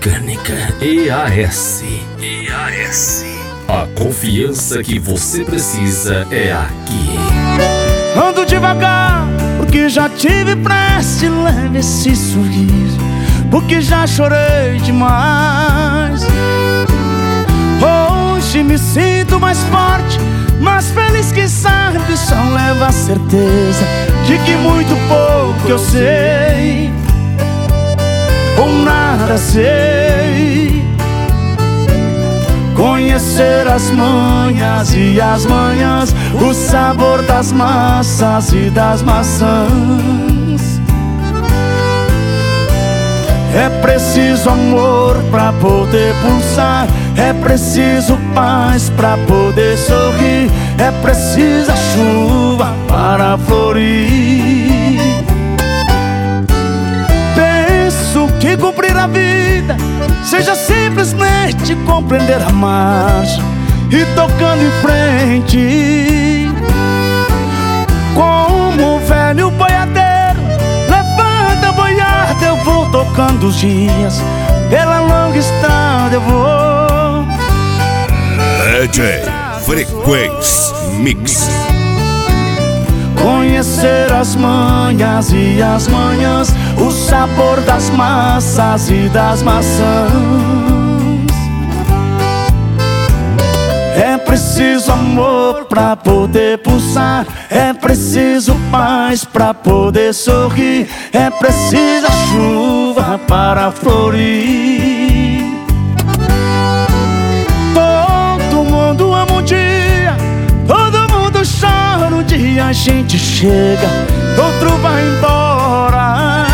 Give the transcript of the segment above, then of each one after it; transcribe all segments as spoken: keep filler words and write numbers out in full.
Mecânica E A S. E A S. A confiança que você precisa é aqui. Ando devagar, porque já tive pressa. Leve esse sorriso, porque já chorei demais. Hoje me sinto mais forte, mais feliz que sabe. Só leva a certeza de que muito pouco eu sei, ou nada sei. Conhecer as manhas e as manhãs, o sabor das massas e das maçãs. É preciso amor pra poder pulsar, é preciso paz pra poder sorrir, é preciso a chuva para florir. Penso que cumprir a vida seja simplesmente compreender a marcha e tocando em frente. Como o velho boiadeiro levanta a boiada, eu vou tocando os dias, pela longa estrada eu vou. D J Frequência Mix. Conhecer as manhas e as manhãs, o sabor das massas e das maçãs. É preciso amor pra poder pulsar, é preciso paz pra poder sorrir, é preciso a chuva para florir. Todo mundo ama um dia, todo mundo chora um dia. A gente chega, outro vai embora.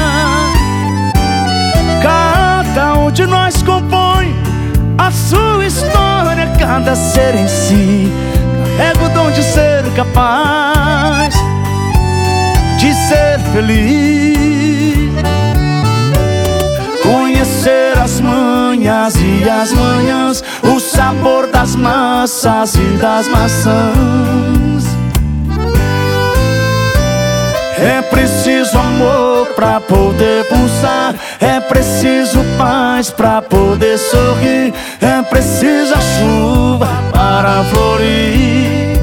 Cada um de nós compõe a sua história, cada ser em si carrega o dom de ser capaz de ser feliz. Conhecer as manhas e as manhãs, o sabor das massas e das maçãs. É preciso amor pra poder pulsar, é preciso paz pra poder sorrir, é preciso a chuva para florir.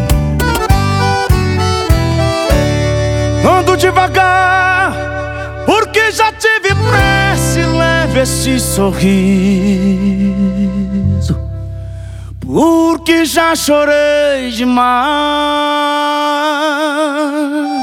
Ando devagar, porque já tive pressa. E leve esse sorriso, porque já chorei demais.